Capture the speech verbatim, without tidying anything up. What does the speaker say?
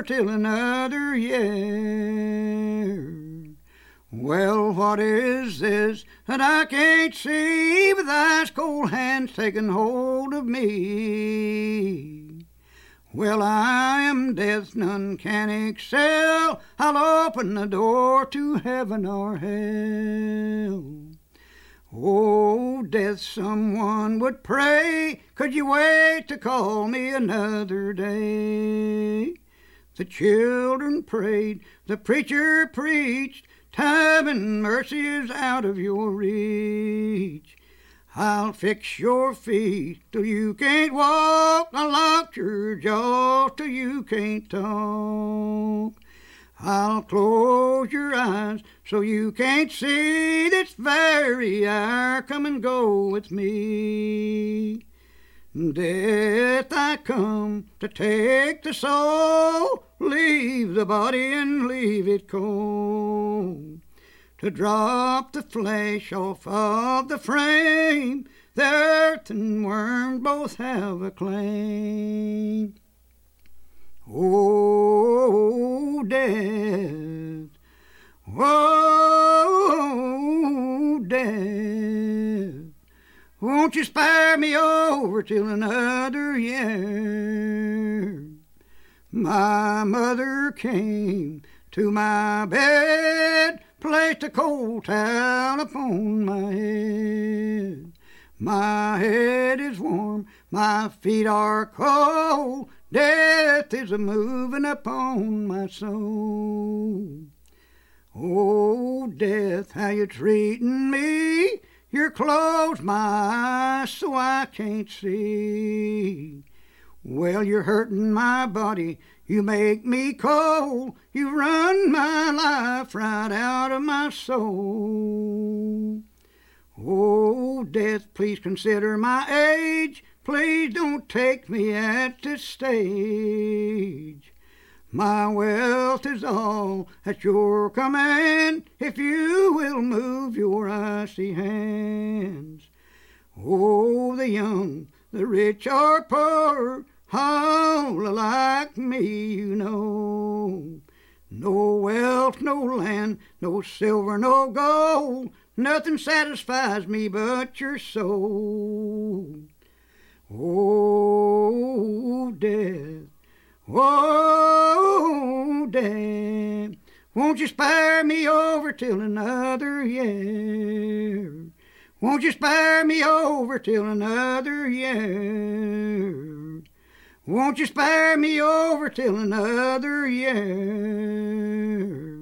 till another year. Well, what is this that I can't see with ice cold hands taking hold of me? Well, I am death, none can excel. I'll open the door to heaven or hell. Oh, death, someone would pray, could you wait to call me another day? The children prayed, the preacher preached, time and mercy is out of your reach. I'll fix your feet till you can't walk, I'll lock your jaw till you can't talk. I'll close your eyes so you can't see this very hour. Come and go with me. Death, I come to take the soul, leave the body and leave it cold. To drop the flesh off of the frame, the earth and worm both have a claim. Oh, death, oh, death, won't you spare me over till another year? My mother came to my bed, placed a cold towel upon my head. My head is warm, my feet are cold, death is a-moving upon my soul. Oh, death, how you treating me? You're closed my eyes so I can't see. Well, you're hurting my body, you make me cold, you run my life right out of my soul. Oh, death, please consider my age, please don't take me at this stage. My wealth is all at your command, if you will move your icy hands. Oh, the young, the rich or poor, all like me, you know. No wealth, no land, no silver, no gold, nothing satisfies me but your soul. Oh, death, oh, death, won't you spare me over till another year? Won't you spare me over till another year? Won't you spare me over till another year?